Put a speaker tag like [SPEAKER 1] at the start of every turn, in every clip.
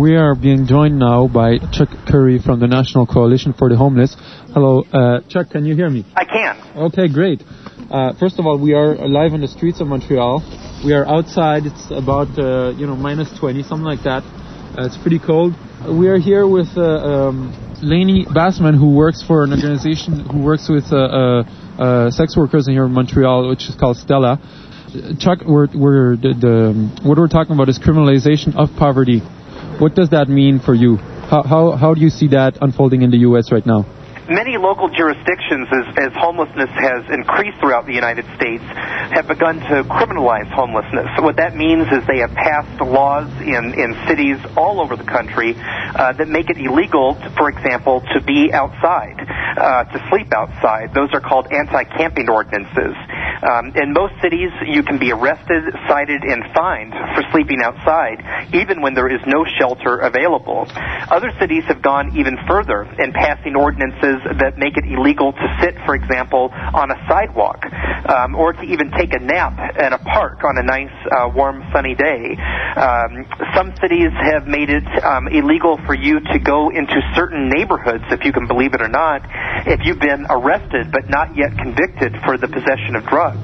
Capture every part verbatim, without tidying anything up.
[SPEAKER 1] we are being joined now by Chuck Curry from the National Coalition for the Homeless. Hello, uh, Chuck, can you hear me?
[SPEAKER 2] I can.
[SPEAKER 1] Okay, great. Uh, first of all, we are live on the streets of Montreal. We are outside. It's about, uh, you know, minus twenty, something like that. Uh, it's pretty cold. We are here with uh, um, Lainey Bassman, who works for an organization who works with uh, uh, uh, sex workers in here in Montreal, which is called Stella. Chuck, we're, we're the, the, what we're talking about is criminalization of poverty. What does that mean for you? How, how, how do you see that unfolding in the U S right now?
[SPEAKER 2] Many local jurisdictions, as, as homelessness has increased throughout the United States, have begun to criminalize homelessness. So what that means is they have passed laws in, in cities all over the country uh, that make it illegal, to, for example, to be outside, uh, to sleep outside. Those are called anti-camping ordinances. Um, in most cities, you can be arrested, cited, and fined for sleeping outside, even when there is no shelter available. Other cities have gone even further in passing ordinances that make it illegal to sit, for example, on a sidewalk, um, or to even take a nap at a park on a nice, uh, warm, sunny day. Um, some cities have made it um, illegal for you to go into certain neighborhoods, if you can believe it or not, if you've been arrested but not yet convicted for the possession of drugs.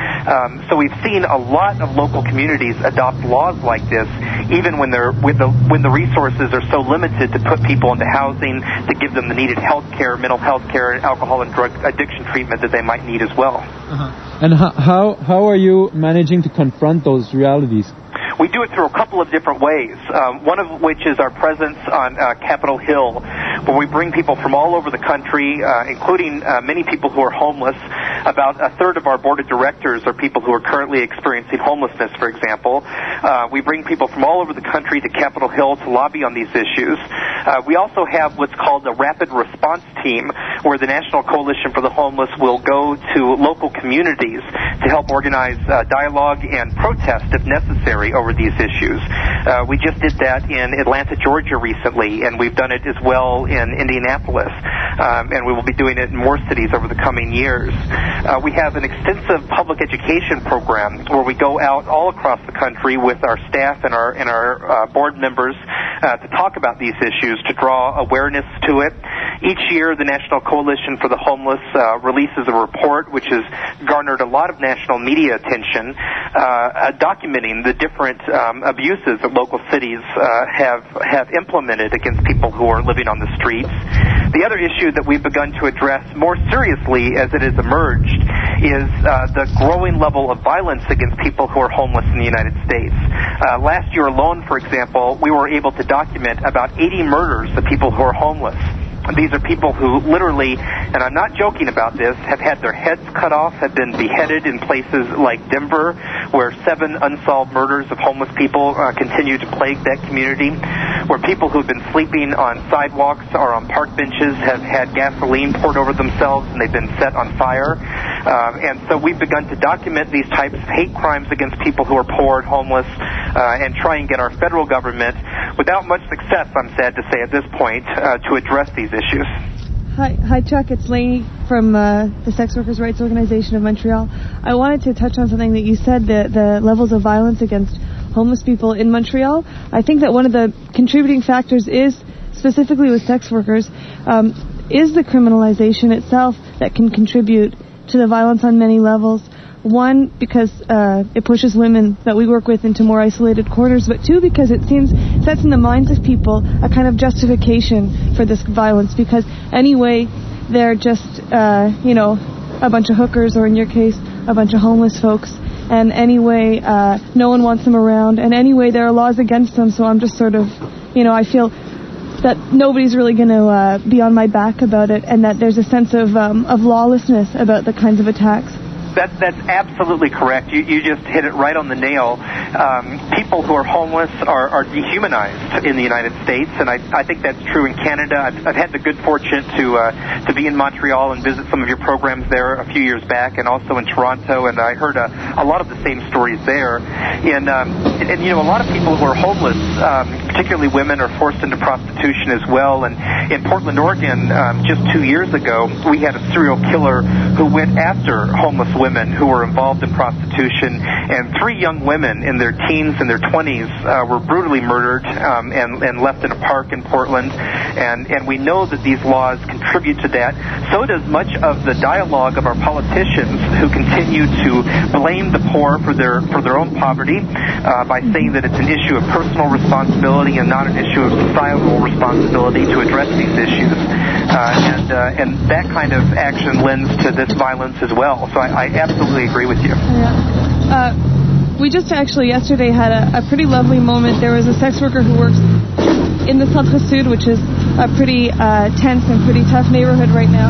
[SPEAKER 2] Um, so we've seen a lot of local communities adopt laws like this, even when they're with the when the resources are so limited to put people into housing, to give them the needed health care, mental health care, and alcohol and drug addiction treatment that they might need as well.
[SPEAKER 1] Uh-huh. And how, how how are you managing to confront those realities?
[SPEAKER 2] We do it through a couple of different ways, um, one of which is our presence on uh, Capitol Hill, where we bring people from all over the country, uh, including uh, many people who are homeless. About a third of our board of directors are people who are currently experiencing homelessness, for example. Uh, we bring people from all over the country to Capitol Hill to lobby on these issues. Uh, we also have what's called a rapid response team, where the National Coalition for the Homeless will go to local communities to help organize uh, dialogue and protest, if necessary, over these issues. Uh, we just did that in Atlanta, Georgia recently, and we've done it as well in Indianapolis, um, and we will be doing it in more cities over the coming years. Uh, we have an extensive public education program where we go out all across the country with our staff and our and our uh, board members uh, to talk about these issues, to draw awareness to it. Each year, the National Coalition for the Homeless uh, releases a report which has garnered a lot of national media attention, uh, documenting the different um, abuses that local cities uh, have have implemented against people who are living on the streets. The other issue that we've begun to address more seriously as it has emerged is uh, the growing level of violence against people who are homeless in the United States. Uh, last year alone, for example, we were able to document about eighty murders of people who are homeless. These are people who literally, and I'm not joking about this, have had their heads cut off, have been beheaded in places like Denver, where seven unsolved murders of homeless people uh, continue to plague that community, where people who have been sleeping on sidewalks or on park benches have had gasoline poured over themselves and they've been set on fire. Um, and so we've begun to document these types of hate crimes against people who are poor and homeless uh, and try and get our federal government, without much success, I'm sad to say at this point, uh, to address these issues.
[SPEAKER 3] Hi, hi, Chuck. It's Lainey from uh, the Sex Workers' Rights Organization of Montreal. I wanted to touch on something that you said, the, the levels of violence against homeless people in Montreal. I think that one of the contributing factors is, specifically with sex workers, um, is the criminalization itself that can contribute to the violence on many levels. One, because uh, it pushes women that we work with into more isolated quarters, but two, because it seems sets in the minds of people a kind of justification for this violence, because anyway, they're just, uh, you know, a bunch of hookers, or in your case, a bunch of homeless folks, and anyway, uh, no one wants them around, and anyway, there are laws against them, so I'm just sort of, you know, I feel that nobody's really going to uh, be on my back about it, and that there's a sense of um, of lawlessness about the kinds of attacks.
[SPEAKER 2] That, that's absolutely correct. You, you just hit it right on the nail. Um, people who are homeless are, are dehumanized in the United States, and I, I think that's true in Canada. I've, I've had the good fortune to uh, to be in Montreal and visit some of your programs there a few years back, and also in Toronto, and I heard a, a lot of the same stories there. In um, and, you know, a lot of people who are homeless, um, particularly women, are forced into prostitution as well. And in Portland, Oregon, um, just two years ago, we had a serial killer who went after homeless women who were involved in prostitution, and three young women in their teens and their twenties uh, were brutally murdered um, and, and left in a park in Portland. And, and we know that these laws contribute to that. So does much of the dialogue of our politicians, who continue to blame the poor for their for their own poverty uh, by saying that it's an issue of personal responsibility and not an issue of societal responsibility to address these issues. Uh, and uh, and that kind of action lends to this violence as well. So I, I absolutely agree with you.
[SPEAKER 3] Yeah. Uh, we just actually yesterday had a, a pretty lovely moment. There was a sex worker who works in the Centre Sud, which is a pretty uh, tense and pretty tough neighborhood right now,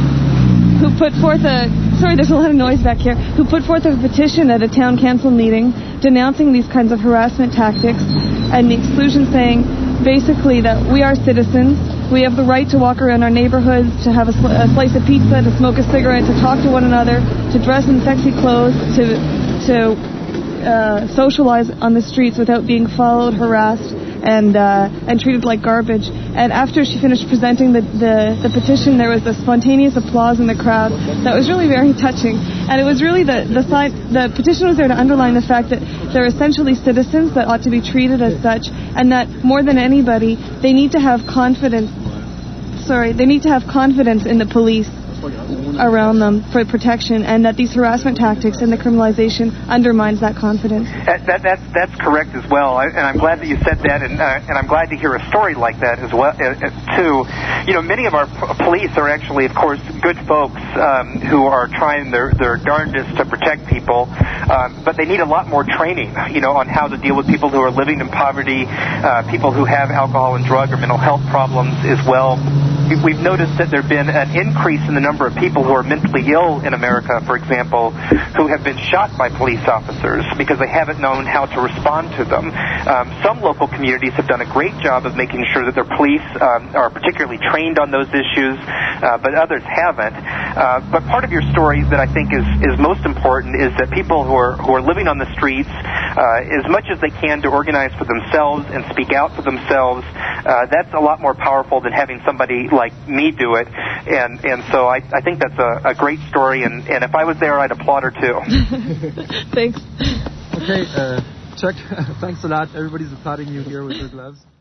[SPEAKER 3] who put forth a, sorry, there's a lot of noise back here, who put forth a petition at a town council meeting denouncing these kinds of harassment tactics and the exclusion, saying basically that we are citizens, we have the right to walk around our neighborhoods, to have a, sl- a slice of pizza, to smoke a cigarette, to talk to one another, to dress in sexy clothes, to to uh, socialize on the streets without being followed, harassed, and uh, and treated like garbage. And after she finished presenting the, the, the petition, there was a spontaneous applause in the crowd that was really very touching. And it was really the the side, the petition was there to underline the fact that they're essentially citizens that ought to be treated as such, and that more than anybody, they need to have confidence. Sorry, they need to have confidence in the police around them for protection, and that these harassment tactics and the criminalization undermines that confidence.
[SPEAKER 2] That, that, that's, that's correct as well, I, and I'm glad that you said that, and, uh, and I'm glad to hear a story like that as well, uh, too. You know, many of our p- police are actually, of course, good folks um, who are trying their, their darndest to protect people, um, but they need a lot more training, you know, on how to deal with people who are living in poverty, uh, people who have alcohol and drug or mental health problems as well. We've noticed that there have been an increase in the number of people who are mentally ill in America, for example, who have been shot by police officers because they haven't known how to respond to them. Um, some local communities have done a great job of making sure that their police um, are particularly trained on those issues, uh, but others haven't. Uh, but part of your story that I think is, is most important is that people who are who are living on the streets, uh, as much as they can to organize for themselves and speak out for themselves, uh, that's a lot more powerful than having somebody like me do it. And and so I, I think that's a, a great story, and, and if I was there, I'd applaud her too.
[SPEAKER 3] Thanks.
[SPEAKER 1] Okay, uh, Chuck, thanks a lot. Everybody's applauding you here with their gloves.